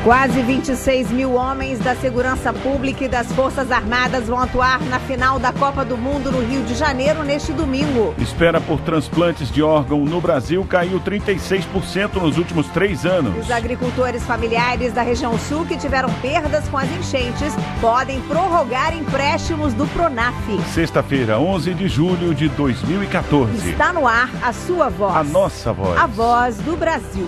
Quase 26 mil homens da Segurança Pública e das Forças Armadas vão atuar na final da Copa do Mundo no Rio de Janeiro neste domingo. Espera por transplantes de órgão no Brasil caiu 36% nos últimos 3 anos. Os agricultores familiares da região sul que tiveram perdas com as enchentes podem prorrogar empréstimos do Pronaf. Sexta-feira, 11 de julho de 2014. Está no ar a sua voz. A nossa voz. A voz do Brasil.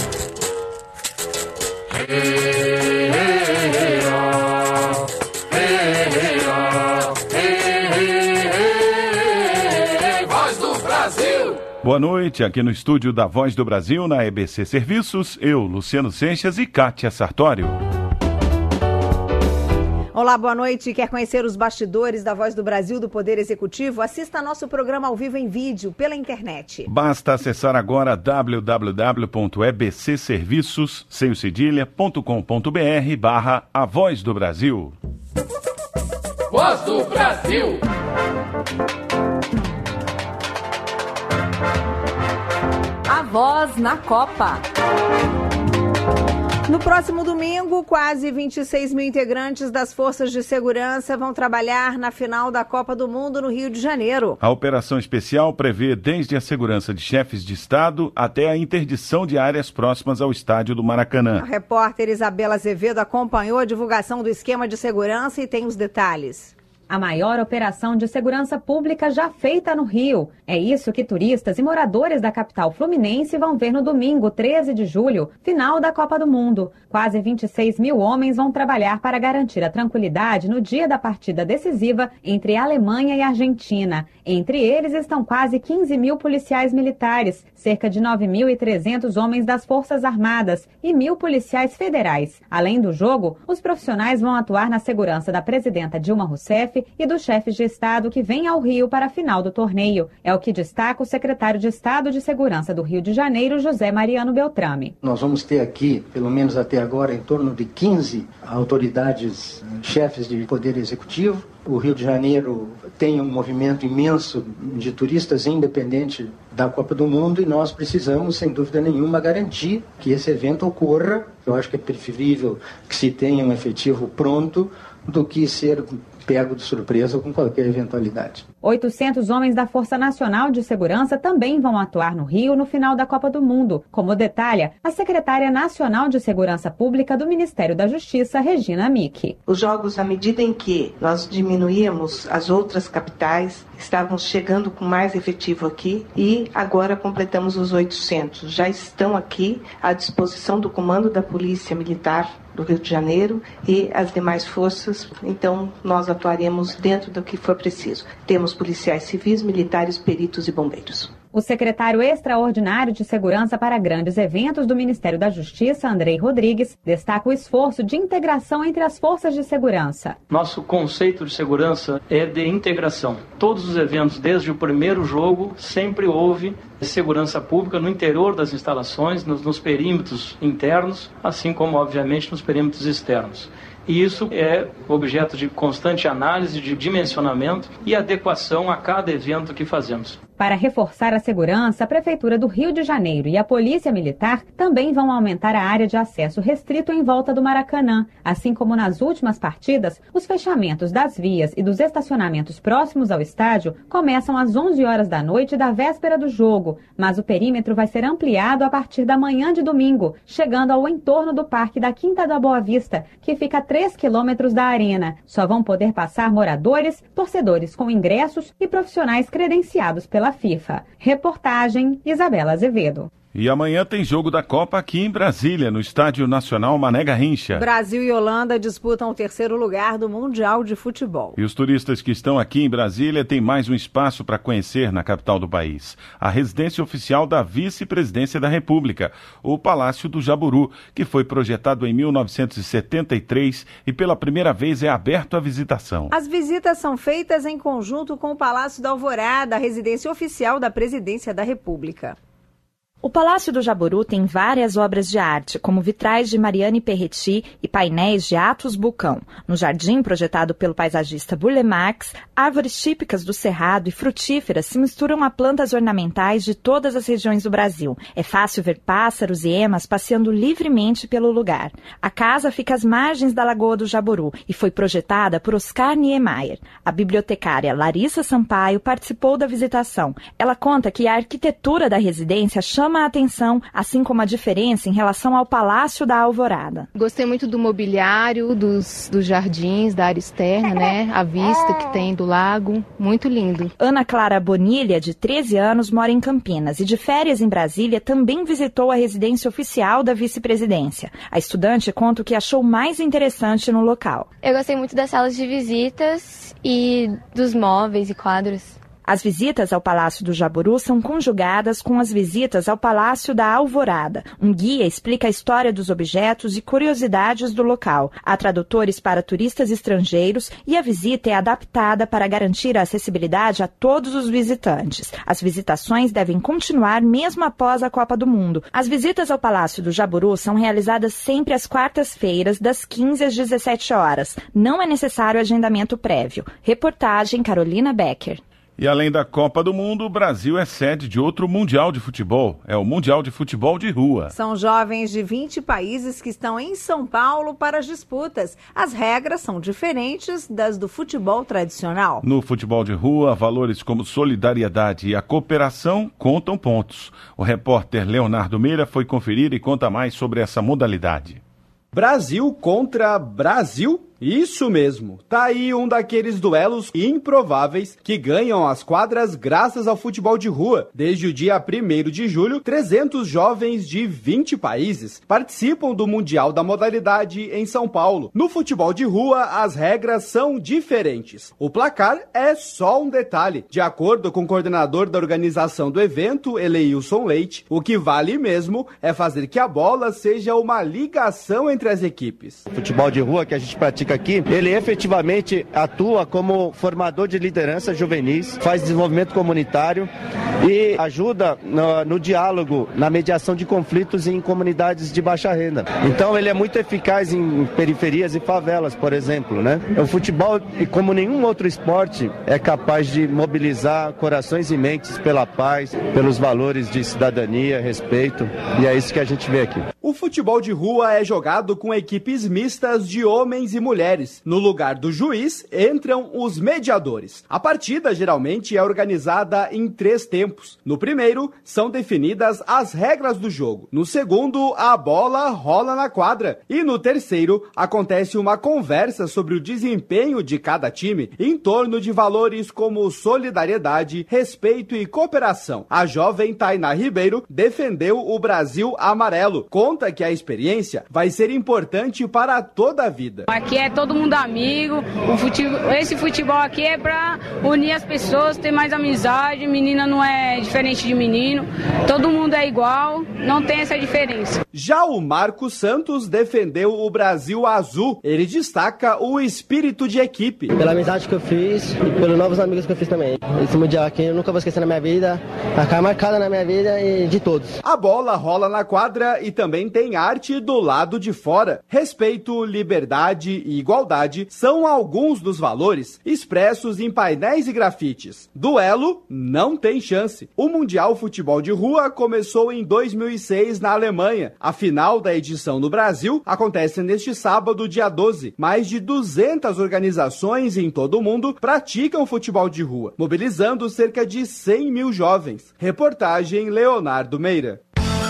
Voz do Brasil. Boa noite, aqui no estúdio da Voz do Brasil, na EBC Serviços, eu, Luciano Seixas e Kátia Sartório. Olá, boa noite. Quer conhecer os bastidores da Voz do Brasil do Poder Executivo? Assista nosso programa ao vivo em vídeo pela internet. Basta acessar agora www.ebcserviços.com.br/A Voz do Brasil. Voz do Brasil. A Voz na Copa. No próximo domingo, quase 26 mil integrantes das forças de segurança vão trabalhar na final da Copa do Mundo no Rio de Janeiro. A operação especial prevê desde a segurança de chefes de Estado até a interdição de áreas próximas ao estádio do Maracanã. A repórter Isabela Azevedo acompanhou a divulgação do esquema de segurança e tem os detalhes. A maior operação de segurança pública já feita no Rio. É isso que turistas e moradores da capital fluminense vão ver no domingo, 13 de julho, final da Copa do Mundo. Quase 26 mil homens vão trabalhar para garantir a tranquilidade no dia da partida decisiva entre Alemanha e Argentina. Entre eles estão quase 15 mil policiais militares, cerca de 9.300 homens das Forças Armadas e 1.000 policiais federais. Além do jogo, os profissionais vão atuar na segurança da presidenta Dilma Rousseff e dos chefes de Estado que vêm ao Rio para a final do torneio. É o que destaca o secretário de Estado de Segurança do Rio de Janeiro, José Mariano Beltrame. Nós vamos ter aqui, pelo menos até agora, em torno de 15 autoridades, chefes de poder executivo. O Rio de Janeiro tem um movimento imenso de turistas independente da Copa do Mundo e nós precisamos, sem dúvida nenhuma, garantir que esse evento ocorra. Eu acho que é preferível que se tenha um efetivo pronto do que ser pego de surpresa com qualquer eventualidade. 800 homens da Força Nacional de Segurança também vão atuar no Rio no final da Copa do Mundo, como detalha a secretária nacional de Segurança Pública do Ministério da Justiça, Regina Micchi. Os jogos, à medida em que nós diminuíamos as outras capitais, estávamos chegando com mais efetivo aqui e agora completamos os 800. Já estão aqui à disposição do Comando da Polícia Militar do Rio de Janeiro e as demais forças, então nós atuaremos dentro do que for preciso. Temos policiais civis, militares, peritos e bombeiros. O secretário extraordinário de Segurança para Grandes Eventos do Ministério da Justiça, Andrei Rodrigues, destaca o esforço de integração entre as forças de segurança. Nosso conceito de segurança é de integração. Todos os eventos, desde o primeiro jogo, sempre houve segurança pública no interior das instalações, nos perímetros internos, assim como, obviamente, nos perímetros externos. E isso é objeto de constante análise, de dimensionamento e adequação a cada evento que fazemos. Para reforçar a segurança, a Prefeitura do Rio de Janeiro e a Polícia Militar também vão aumentar a área de acesso restrito em volta do Maracanã. Assim como nas últimas partidas, os fechamentos das vias e dos estacionamentos próximos ao estádio começam às 11 horas da noite da véspera do jogo, mas o perímetro vai ser ampliado a partir da manhã de domingo, chegando ao entorno do Parque da Quinta da Boa Vista, que fica a 3 quilômetros da arena. Só vão poder passar moradores, torcedores com ingressos e profissionais credenciados pela FIFA. Reportagem Isabela Azevedo. E amanhã tem jogo da Copa aqui em Brasília, no Estádio Nacional Mané Garrincha. Brasil e Holanda disputam o terceiro lugar do Mundial de Futebol. E os turistas que estão aqui em Brasília têm mais um espaço para conhecer na capital do país. A residência oficial da Vice-Presidência da República, o Palácio do Jaburu, que foi projetado em 1973 e pela primeira vez é aberto à visitação. As visitas são feitas em conjunto com o Palácio da Alvorada, a residência oficial da Presidência da República. O Palácio do Jaburu tem várias obras de arte, como vitrais de Mariane Perretti e painéis de Atos Bucão. No jardim, projetado pelo paisagista Burle Marx, árvores típicas do Cerrado e frutíferas se misturam a plantas ornamentais de todas as regiões do Brasil. É fácil ver pássaros e emas passeando livremente pelo lugar. A casa fica às margens da Lagoa do Jaburu e foi projetada por Oscar Niemeyer. A bibliotecária Larissa Sampaio participou da visitação. Ela conta que a arquitetura da residência chama a atenção, assim como a diferença em relação ao Palácio da Alvorada. Gostei muito do mobiliário, dos jardins, da área externa, né? A vista que tem do lago, muito lindo. Ana Clara Bonilha, de 13 anos, mora em Campinas e de férias em Brasília também visitou a residência oficial da vice-presidência. A estudante conta o que achou mais interessante no local. Eu gostei muito das salas de visitas e dos móveis e quadros. As visitas ao Palácio do Jaburu são conjugadas com as visitas ao Palácio da Alvorada. Um guia explica a história dos objetos e curiosidades do local. Há tradutores para turistas estrangeiros e a visita é adaptada para garantir a acessibilidade a todos os visitantes. As visitações devem continuar mesmo após a Copa do Mundo. As visitas ao Palácio do Jaburu são realizadas sempre às quartas-feiras, das 15 às 17 horas. Não é necessário agendamento prévio. Reportagem Carolina Becker. E além da Copa do Mundo, o Brasil é sede de outro Mundial de Futebol. É o Mundial de Futebol de Rua. São jovens de 20 países que estão em São Paulo para as disputas. As regras são diferentes das do futebol tradicional. No futebol de rua, valores como solidariedade e a cooperação contam pontos. O repórter Leonardo Meira foi conferir e conta mais sobre essa modalidade. Brasil contra Brasil? Isso mesmo, tá aí um daqueles duelos improváveis que ganham as quadras graças ao futebol de rua. Desde o dia 1º de julho, 300 jovens de 20 países participam do Mundial da modalidade em São Paulo. No futebol de rua, as regras são diferentes. O placar é só um detalhe. De acordo com o coordenador da organização do evento, Eleilson Leite, o que vale mesmo é fazer que a bola seja uma ligação entre as equipes. O futebol de rua que a gente pratica aqui, ele efetivamente atua como formador de liderança juvenis, faz desenvolvimento comunitário e ajuda no diálogo, na mediação de conflitos em comunidades de baixa renda. Então ele é muito eficaz em periferias e favelas, por exemplo, né? O futebol, como nenhum outro esporte, é capaz de mobilizar corações e mentes pela paz, pelos valores de cidadania, respeito, e é isso que a gente vê aqui. O futebol de rua é jogado com equipes mistas de homens e mulheres. No lugar do juiz, entram os mediadores. A partida geralmente é organizada em 3 tempos. No primeiro, são definidas as regras do jogo. No segundo, a bola rola na quadra. E no terceiro, acontece uma conversa sobre o desempenho de cada time em torno de valores como solidariedade, respeito e cooperação. A jovem Tainá Ribeiro defendeu o Brasil amarelo. Conta que a experiência vai ser importante para toda a vida. Aqui é todo mundo amigo, esse futebol aqui é para unir as pessoas, ter mais amizade, menina não é diferente de menino, todo mundo é igual, não tem essa diferença. Já o Marcos Santos defendeu o Brasil azul, ele destaca o espírito de equipe. Pela amizade que eu fiz e pelos novos amigos que eu fiz também. Esse mundial aqui eu nunca vou esquecer na minha vida, vai ficar marcada na minha vida e de todos. A bola rola na quadra e também tem arte do lado de fora. Respeito, liberdade e igualdade são alguns dos valores expressos em painéis e grafites. Duelo não tem chance. O Mundial Futebol de Rua começou em 2006 na Alemanha. A final da edição no Brasil acontece neste sábado, dia 12. Mais de 200 organizações em todo o mundo praticam futebol de rua, mobilizando cerca de 100 mil jovens. Reportagem Leonardo Meira.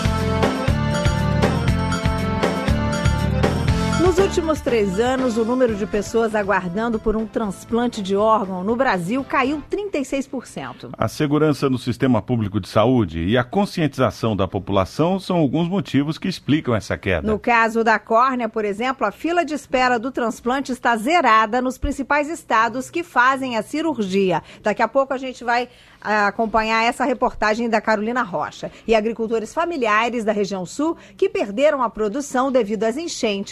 Nos últimos 3 anos, o número de pessoas aguardando por um transplante de órgão no Brasil caiu 36%. A segurança no sistema público de saúde e a conscientização da população são alguns motivos que explicam essa queda. No caso da córnea, por exemplo, a fila de espera do transplante está zerada nos principais estados que fazem a cirurgia. Daqui a pouco a gente vai acompanhar essa reportagem da Carolina Rocha. E agricultores familiares da região sul que perderam a produção devido às enchentes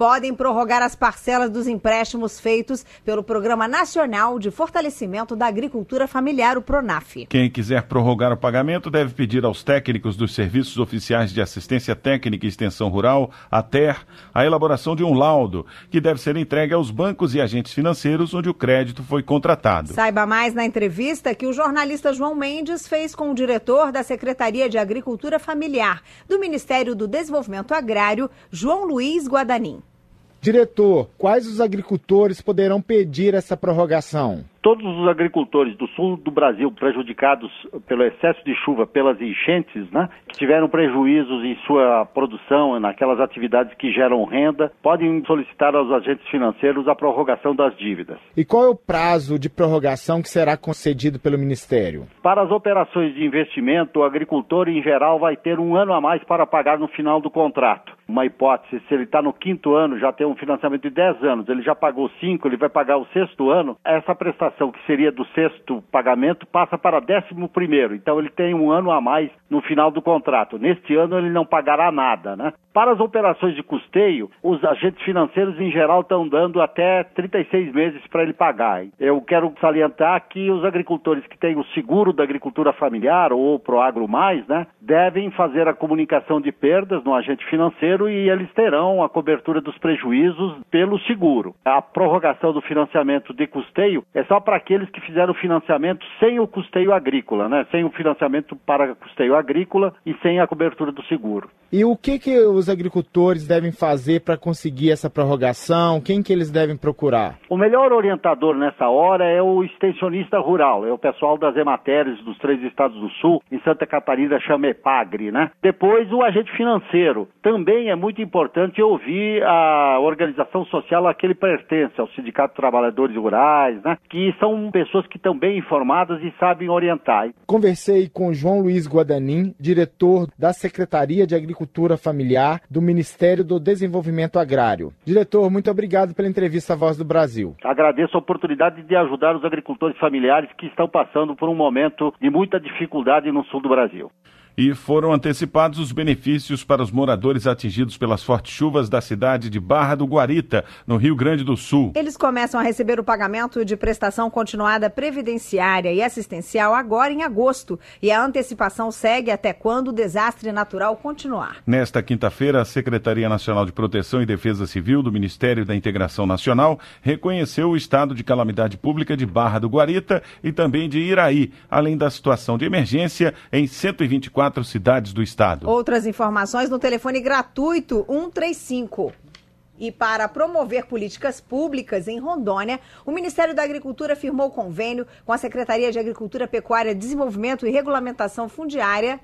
podem prorrogar as parcelas dos empréstimos feitos pelo Programa Nacional de Fortalecimento da Agricultura Familiar, o PRONAF. Quem quiser prorrogar o pagamento deve pedir aos técnicos dos Serviços Oficiais de Assistência Técnica e Extensão Rural, ATER, a elaboração de um laudo, que deve ser entregue aos bancos e agentes financeiros onde o crédito foi contratado. Saiba mais na entrevista que o jornalista João Mendes fez com o diretor da Secretaria de Agricultura Familiar do Ministério do Desenvolvimento Agrário, João Luiz Guadanin. Diretor, quais os agricultores poderão pedir essa prorrogação? Todos os agricultores do sul do Brasil prejudicados pelo excesso de chuva, pelas enchentes, que tiveram prejuízos em sua produção, naquelas atividades que geram renda, podem solicitar aos agentes financeiros a prorrogação das dívidas. E qual é o prazo de prorrogação que será concedido pelo Ministério? Para as operações de investimento, o agricultor, em geral, vai ter 1 ano a mais para pagar no final do contrato. Uma hipótese, se ele está no 5º ano, já tem um financiamento de 10 anos, ele já pagou 5, ele vai pagar o 6º ano, essa prestação que seria do 6º pagamento passa para 11º. Então ele tem 1 ano a mais no final do contrato. Neste ano ele não pagará nada, Para as operações de custeio, os agentes financeiros em geral estão dando até 36 meses para ele pagar. Eu quero salientar que os agricultores que têm o seguro da agricultura familiar ou Proagro Mais, devem fazer a comunicação de perdas no agente financeiro e eles terão a cobertura dos prejuízos pelo seguro. A prorrogação do financiamento de custeio é só para aqueles que fizeram o financiamento sem o custeio agrícola, sem o financiamento para custeio agrícola e sem a cobertura do seguro. E o que os agricultores devem fazer para conseguir essa prorrogação? Quem que eles devem procurar? O melhor orientador nessa hora é o extensionista rural, é o pessoal das Emateres dos 3 estados do sul, em Santa Catarina chama EPAGRE, Depois o agente financeiro. Também é muito importante ouvir a organização social a que ele pertence, ao Sindicato de Trabalhadores Rurais, que são pessoas que estão bem informadas e sabem orientar. Conversei com João Luiz Guadanin, diretor da Secretaria de Agricultura Familiar do Ministério do Desenvolvimento Agrário. Diretor, muito obrigado pela entrevista à Voz do Brasil. Agradeço a oportunidade de ajudar os agricultores familiares que estão passando por um momento de muita dificuldade no sul do Brasil. E foram antecipados os benefícios para os moradores atingidos pelas fortes chuvas da cidade de Barra do Guarita, no Rio Grande do Sul. Eles começam a receber o pagamento de prestação continuada previdenciária e assistencial agora em agosto. E a antecipação segue até quando o desastre natural continuar. Nesta quinta-feira, a Secretaria Nacional de Proteção e Defesa Civil do Ministério da Integração Nacional reconheceu o estado de calamidade pública de Barra do Guarita e também de Iraí, além da situação de emergência em 124 cidades do estado. Outras informações no telefone gratuito 135. E para promover políticas públicas em Rondônia, o Ministério da Agricultura firmou convênio com a Secretaria de Agricultura, Pecuária, Desenvolvimento e Regularização Fundiária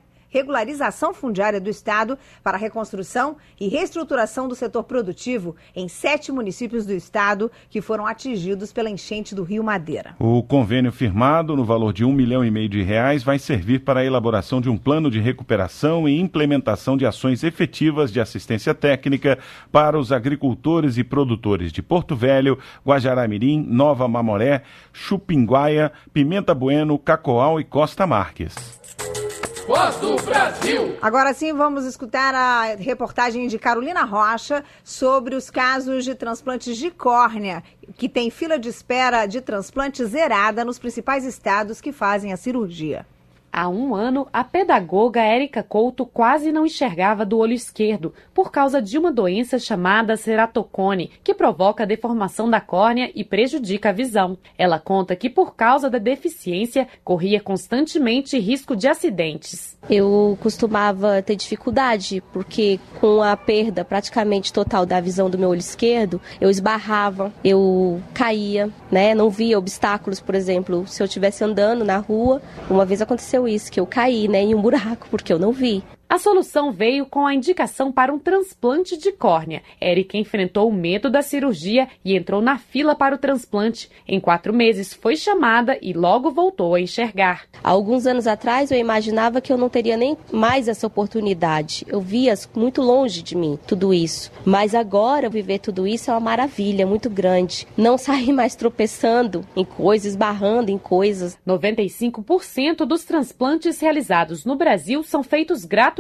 do Estado para a reconstrução e reestruturação do setor produtivo em 7 municípios do estado que foram atingidos pela enchente do Rio Madeira. O convênio firmado, no valor de R$1,5 milhão, vai servir para a elaboração de um plano de recuperação e implementação de ações efetivas de assistência técnica para os agricultores e produtores de Porto Velho, Guajará-Mirim, Nova Mamoré, Chupinguaia, Pimenta Bueno, Cacoal e Costa Marques. Voz do Brasil. Agora sim, vamos escutar a reportagem de Carolina Rocha sobre os casos de transplantes de córnea, que tem fila de espera de transplante zerada nos principais estados que fazem a cirurgia. Há 1 ano, a pedagoga Érica Couto quase não enxergava do olho esquerdo por causa de uma doença chamada ceratocone, que provoca a deformação da córnea e prejudica a visão. Ela conta que, por causa da deficiência, corria constantemente risco de acidentes. Eu costumava ter dificuldade, porque com a perda praticamente total da visão do meu olho esquerdo, eu esbarrava, eu caía, não via obstáculos, por exemplo, se eu estivesse andando na rua, uma vez aconteceu isso, que eu caí, em um buraco, porque eu não vi. A solução veio com a indicação para um transplante de córnea. Érica enfrentou o medo da cirurgia e entrou na fila para o transplante. Em 4 meses foi chamada e logo voltou a enxergar. Há alguns anos atrás eu imaginava que eu não teria nem mais essa oportunidade. Eu via muito longe de mim tudo isso. Mas agora viver tudo isso é uma maravilha muito grande. Não sair mais tropeçando em coisas, esbarrando em coisas. 95% dos transplantes realizados no Brasil são feitos gratuitamente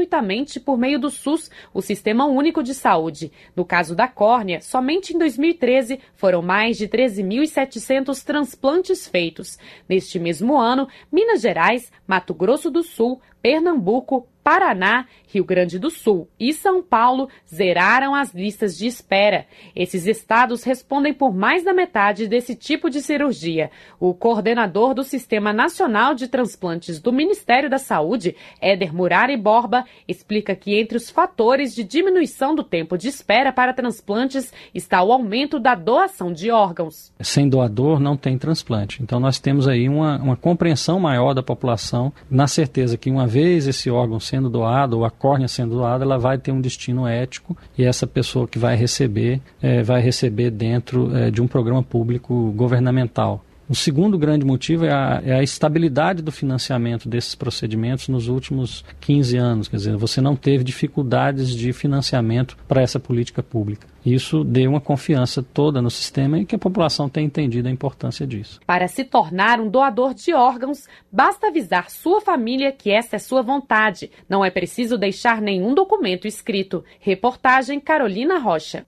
gratuitamente por meio do SUS, o Sistema Único de Saúde. No caso da córnea, somente em 2013 foram mais de 13.700 transplantes feitos. Neste mesmo ano, Minas Gerais, Mato Grosso do Sul, Pernambuco, Paraná, Rio Grande do Sul e São Paulo zeraram as listas de espera. Esses estados respondem por mais da metade desse tipo de cirurgia. O coordenador do Sistema Nacional de Transplantes do Ministério da Saúde, Éder Murari Borba, explica que entre os fatores de diminuição do tempo de espera para transplantes está o aumento da doação de órgãos. Sem doador não tem transplante. Então nós temos aí uma compreensão maior da população, na certeza que uma vez esse órgão sendo doado, ou a córnea sendo doada, ela vai ter um destino ético e essa pessoa que vai receber dentro de um programa público governamental. O segundo grande motivo é a estabilidade do financiamento desses procedimentos nos últimos 15 anos. Quer dizer, você não teve dificuldades de financiamento para essa política pública. Isso deu uma confiança toda no sistema e que a população tem entendido a importância disso. Para se tornar um doador de órgãos, basta avisar sua família que essa é sua vontade. Não é preciso deixar nenhum documento escrito. Reportagem Carolina Rocha.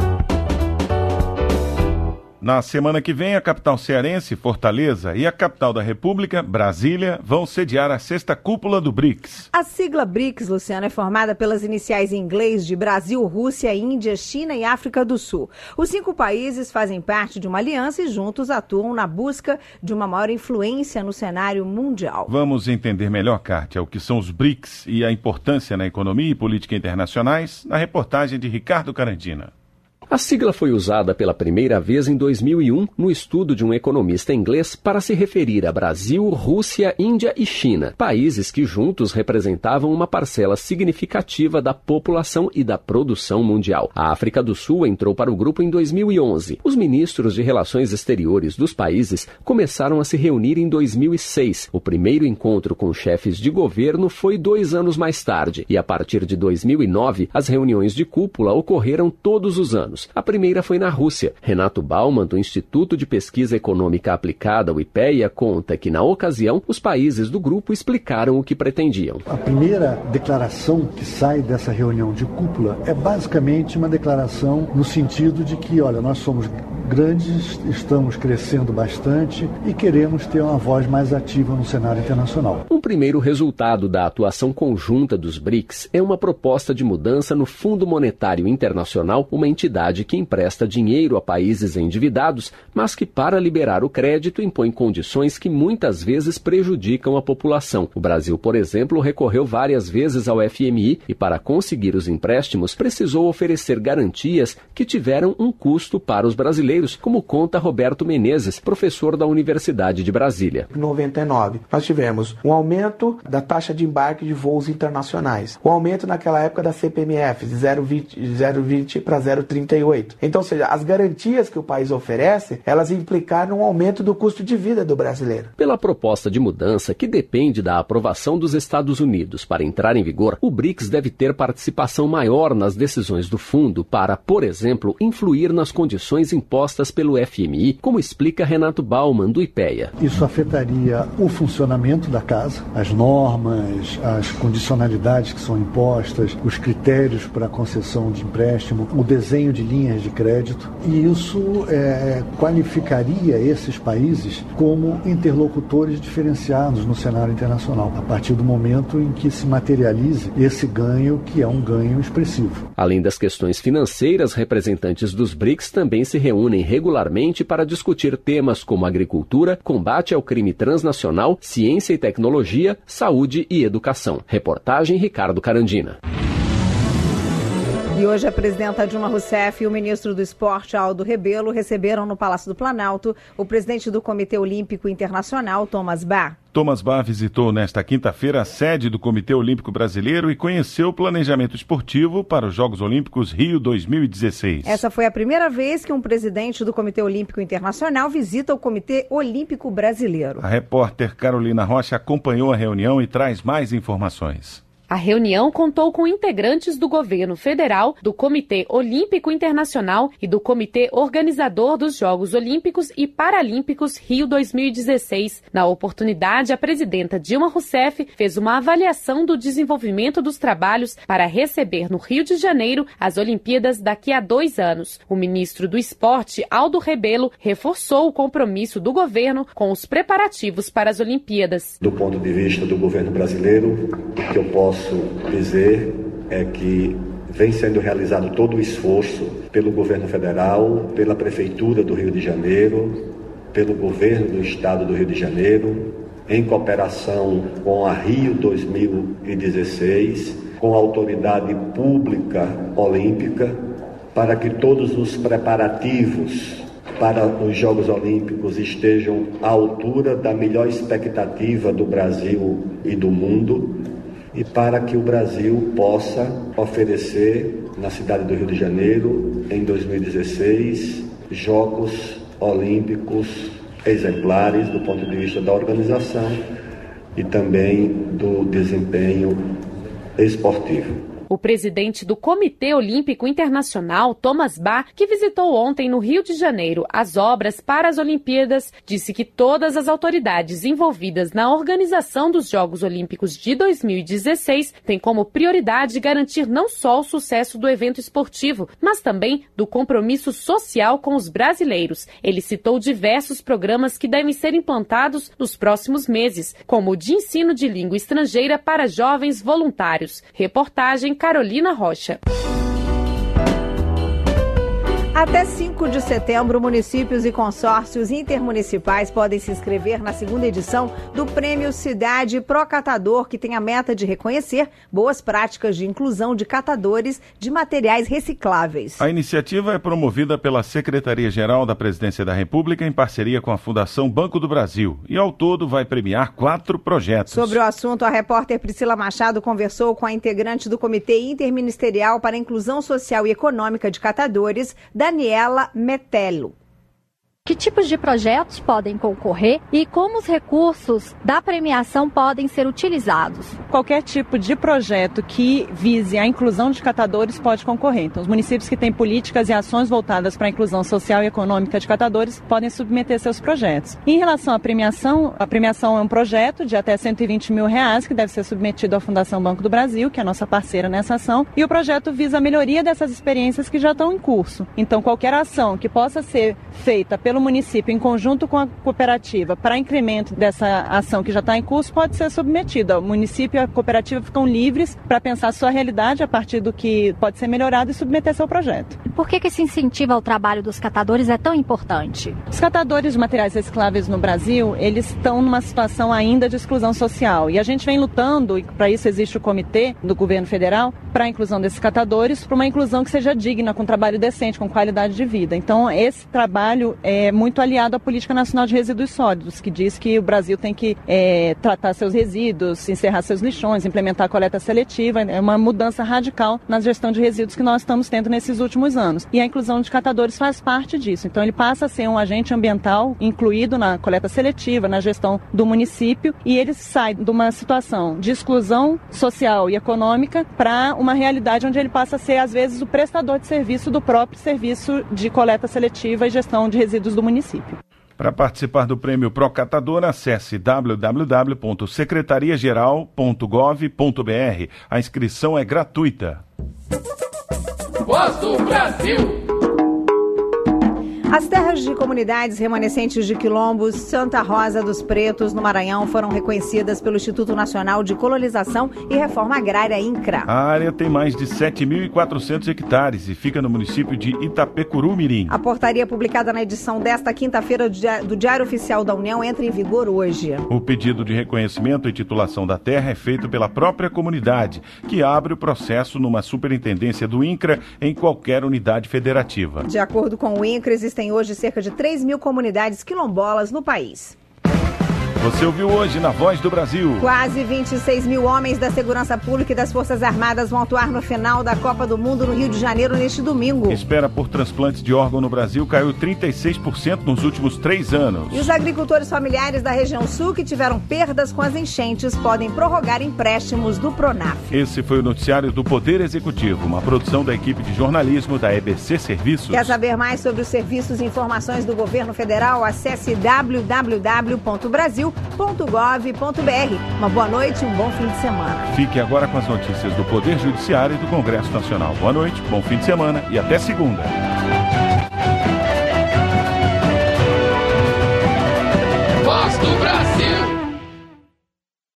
Na semana que vem, a capital cearense, Fortaleza, e a capital da República, Brasília, vão sediar a 6ª cúpula do BRICS. A sigla BRICS, Luciano, é formada pelas iniciais em inglês de Brasil, Rússia, Índia, China e África do Sul. Os 5 países fazem parte de uma aliança e juntos atuam na busca de uma maior influência no cenário mundial. Vamos entender melhor, Kátia, o que são os BRICS e a importância na economia e política internacionais, na reportagem de Ricardo Carandina. A sigla foi usada pela primeira vez em 2001 no estudo de um economista inglês para se referir a Brasil, Rússia, Índia e China, países que juntos representavam uma parcela significativa da população e da produção mundial. A África do Sul entrou para o grupo em 2011. Os ministros de Relações Exteriores dos países começaram a se reunir em 2006. O primeiro encontro com chefes de governo foi 2 anos mais tarde, e a partir de 2009, as reuniões de cúpula ocorreram todos os anos. A primeira foi na Rússia. Renato Bauman, do Instituto de Pesquisa Econômica Aplicada, o IPEA, conta que, na ocasião, os países do grupo explicaram o que pretendiam. A primeira declaração que sai dessa reunião de cúpula é basicamente uma declaração no sentido de que, olha, nós somos grandes, estamos crescendo bastante e queremos ter uma voz mais ativa no cenário internacional. Um primeiro resultado da atuação conjunta dos BRICS é uma proposta de mudança no Fundo Monetário Internacional, uma entidade que empresta dinheiro a países endividados, mas que, para liberar o crédito, impõe condições que muitas vezes prejudicam a população. O Brasil, por exemplo, recorreu várias vezes ao FMI e, para conseguir os empréstimos, precisou oferecer garantias que tiveram um custo para os brasileiros, como conta Roberto Menezes, professor da Universidade de Brasília. Em 99, nós tivemos um aumento da taxa de embarque de voos internacionais, o aumento naquela época da CPMF de 0,20 para 0,38. Então, ou seja, as garantias que o país oferece, elas implicaram um aumento do custo de vida do brasileiro. Pela proposta de mudança, que depende da aprovação dos Estados Unidos para entrar em vigor, o BRICS deve ter participação maior nas decisões do fundo para, por exemplo, influir nas condições impostas pelo FMI, como explica Renato Bauman, do IPEA. Isso afetaria o funcionamento da casa, as normas, as condicionalidades que são impostas, os critérios para a concessão de empréstimo, o desenho de linhas de crédito, e isso qualificaria esses países como interlocutores diferenciados no cenário internacional, a partir do momento em que se materialize esse ganho, que é um ganho expressivo. Além das questões financeiras, representantes dos BRICS também se reúnem regularmente para discutir temas como agricultura, combate ao crime transnacional, ciência e tecnologia, saúde e educação. Reportagem Ricardo Carandina. E hoje a presidenta Dilma Rousseff e o ministro do Esporte, Aldo Rebelo, receberam no Palácio do Planalto o presidente do Comitê Olímpico Internacional, Thomas Bach. Thomas Bach visitou nesta quinta-feira a sede do Comitê Olímpico Brasileiro e conheceu o planejamento esportivo para os Jogos Olímpicos Rio 2016. Essa foi a primeira vez que um presidente do Comitê Olímpico Internacional visita o Comitê Olímpico Brasileiro. A repórter Carolina Rocha acompanhou a reunião e traz mais informações. A reunião contou com integrantes do governo federal, do Comitê Olímpico Internacional e do Comitê Organizador dos Jogos Olímpicos e Paralímpicos Rio 2016. Na oportunidade, a presidenta Dilma Rousseff fez uma avaliação do desenvolvimento dos trabalhos para receber no Rio de Janeiro as Olimpíadas daqui a 2 anos. O ministro do Esporte, Aldo Rebelo, reforçou o compromisso do governo com os preparativos para as Olimpíadas. Do ponto de vista do governo brasileiro, o que eu posso dizer é que vem sendo realizado todo o esforço pelo governo federal, pela Prefeitura do Rio de Janeiro, pelo governo do Estado do Rio de Janeiro, em cooperação com a Rio 2016, com a Autoridade Pública Olímpica, para que todos os preparativos para os Jogos Olímpicos estejam à altura da melhor expectativa do Brasil e do mundo, e para que o Brasil possa oferecer na cidade do Rio de Janeiro, em 2016, Jogos Olímpicos exemplares do ponto de vista da organização e também do desempenho esportivo. O presidente do Comitê Olímpico Internacional, Thomas Bach, que visitou ontem no Rio de Janeiro as obras para as Olimpíadas, disse que todas as autoridades envolvidas na organização dos Jogos Olímpicos de 2016 têm como prioridade garantir não só o sucesso do evento esportivo, mas também do compromisso social com os brasileiros. Ele citou diversos programas que devem ser implantados nos próximos meses, como o de ensino de língua estrangeira para jovens voluntários. Reportagem Carolina Rocha. Até 5 de setembro, municípios e consórcios intermunicipais podem se inscrever na segunda edição do Prêmio Cidade Procatador, que tem a meta de reconhecer boas práticas de inclusão de catadores de materiais recicláveis. A iniciativa é promovida pela Secretaria-Geral da Presidência da República em parceria com a Fundação Banco do Brasil e, ao todo, vai premiar 4 projetos. Sobre o assunto, a repórter Priscila Machado conversou com a integrante do Comitê Interministerial para a Inclusão Social e Econômica de Catadores, Daniela Metello. Que tipos de projetos podem concorrer e como os recursos da premiação podem ser utilizados? Qualquer tipo de projeto que vise a inclusão de catadores pode concorrer. Então, os municípios que têm políticas e ações voltadas para a inclusão social e econômica de catadores podem submeter seus projetos. Em relação à premiação, a premiação é um projeto de até R$120 mil que deve ser submetido à Fundação Banco do Brasil, que é a nossa parceira nessa ação, e o projeto visa a melhoria dessas experiências que já estão em curso. Então, qualquer ação que possa ser feita pelo município em conjunto com a cooperativa para incremento dessa ação que já está em curso pode ser submetida. O município e a cooperativa ficam livres para pensar a sua realidade a partir do que pode ser melhorado e submeter seu projeto. Por que esse incentivo ao trabalho dos catadores é tão importante? Os catadores de materiais recicláveis no Brasil, eles estão numa situação ainda de exclusão social e a gente vem lutando, e para isso existe o comitê do governo federal, para a inclusão desses catadores, para uma inclusão que seja digna, com trabalho decente, com qualidade de vida. Então, esse trabalho é muito aliado à Política Nacional de Resíduos Sólidos, que diz que o Brasil tem que tratar seus resíduos, encerrar seus lixões, implementar a coleta seletiva. É uma mudança radical na gestão de resíduos que nós estamos tendo nesses últimos anos. E a inclusão de catadores faz parte disso. Então, ele passa a ser um agente ambiental incluído na coleta seletiva, na gestão do município, e ele sai de uma situação de exclusão social e econômica para uma realidade onde ele passa a ser, às vezes, o prestador de serviço do próprio serviço de coleta seletiva e gestão de resíduos do município. Para participar do Prêmio Procatador, acesse www.secretariageral.gov.br. A inscrição é gratuita. Voz do Brasil. As terras de comunidades remanescentes de quilombos Santa Rosa dos Pretos, no Maranhão, foram reconhecidas pelo Instituto Nacional de Colonização e Reforma Agrária, INCRA. A área tem mais de 7.400 hectares e fica no município de Itapecuru-Mirim. A portaria publicada na edição desta quinta-feira do Diário Oficial da União entra em vigor hoje. O pedido de reconhecimento e titulação da terra é feito pela própria comunidade, que abre o processo numa superintendência do INCRA em qualquer unidade federativa. De acordo com o INCRA, existem hoje cerca de 3.000 comunidades quilombolas no país. Você ouviu hoje na Voz do Brasil. Quase 26 mil homens da Segurança Pública e das Forças Armadas vão atuar no final da Copa do Mundo no Rio de Janeiro neste domingo. Espera por transplantes de órgão no Brasil caiu 36% nos últimos 3 anos. E os agricultores familiares da região sul que tiveram perdas com as enchentes podem prorrogar empréstimos do Pronaf. Esse foi o noticiário do Poder Executivo, uma produção da equipe de jornalismo da EBC Serviços. Quer saber mais sobre os serviços e informações do governo federal? Acesse www.brasil.gov.br. Uma boa noite e um bom fim de semana. Fique agora com as notícias do Poder Judiciário e do Congresso Nacional. Boa noite, bom fim de semana e até segunda.